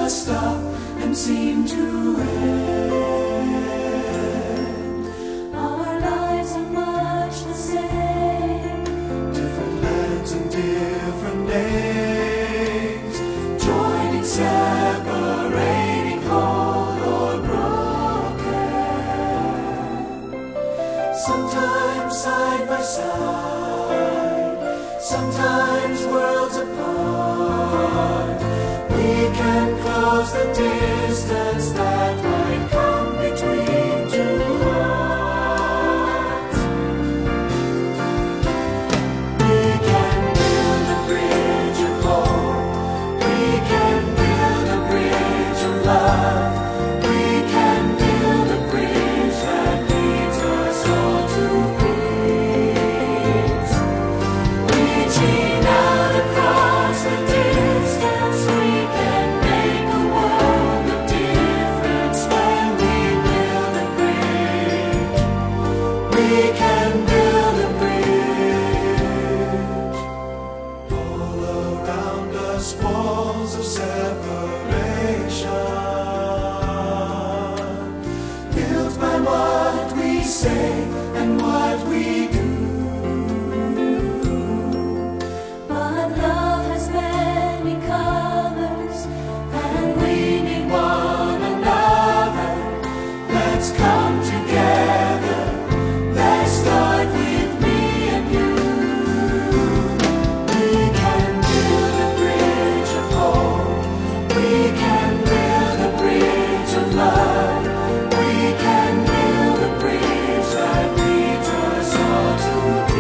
never stop and seem to end. Our lives are much the same, different lands and different names, joining, separating, whole or broken. Sometimes side by side, sometimes worlds apart. We can close the distance that might come between two hearts. We can build a bridge of hope. We can build a bridge of love. We can build a bridge that leads us all to peace. Reaching out across the distance, we can make a world of difference when we build a bridge. We can build a bridge. All around us, walls of separation, built by what we say and what we do. But love has many colors, and we need one another. Let's come together. Let's start with me and you. We can build a bridge of hope. We can build a bridge of love. We can build a bridge that leads us all to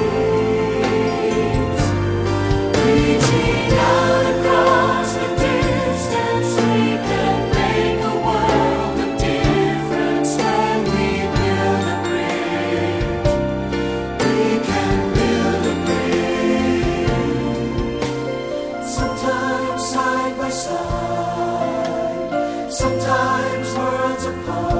peace. Reaching out across the distance, we can make a world of difference when we build a bridge. We can build a bridge. Sometimes side by side, sometimes worlds apart.